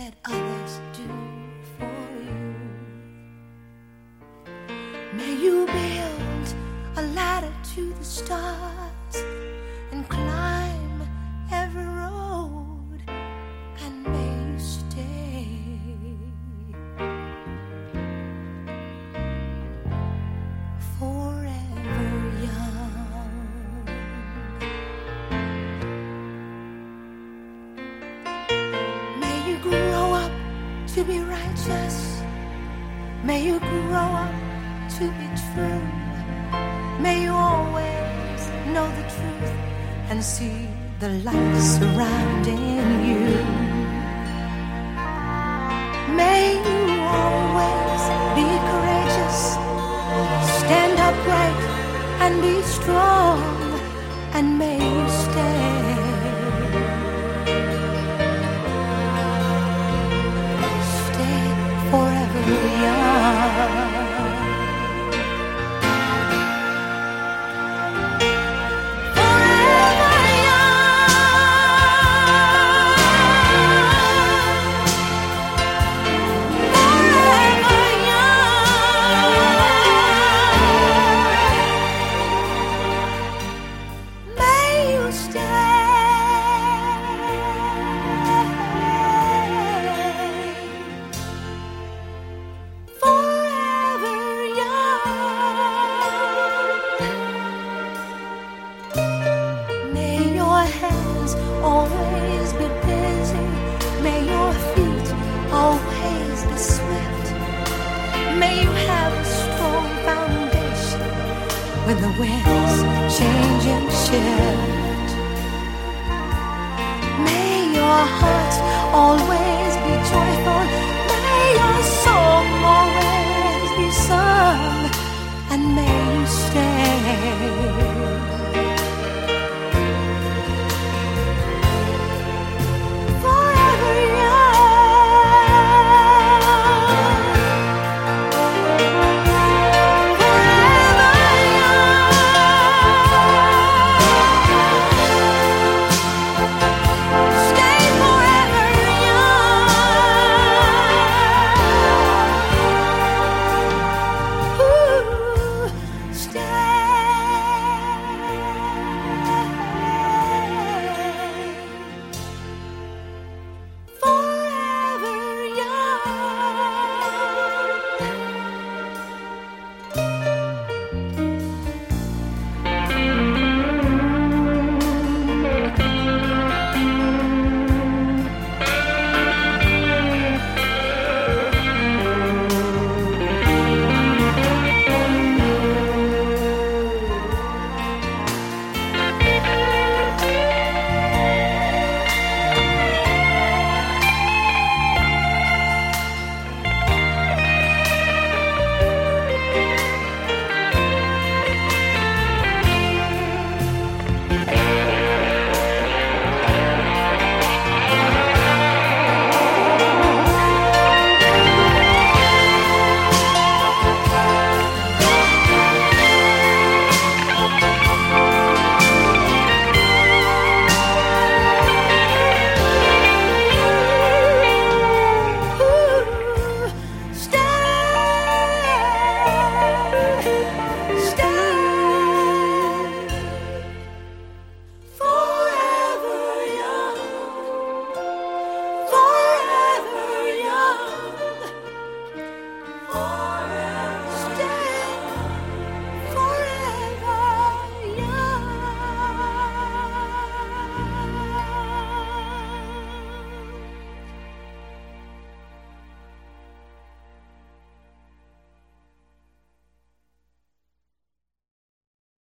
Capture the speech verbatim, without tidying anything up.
let others do for you. May you build a ladder to the stars and climb every road, and may you stay forever young. May you grow up to be righteous. May you grow up to be true. May you always know the truth and see the light surrounding you. May you always be courageous, stand upright and be strong, and may you stay stay forever young. Always be busy. May your feet always be swift. May you have a strong foundation when the winds change and shift. May your heart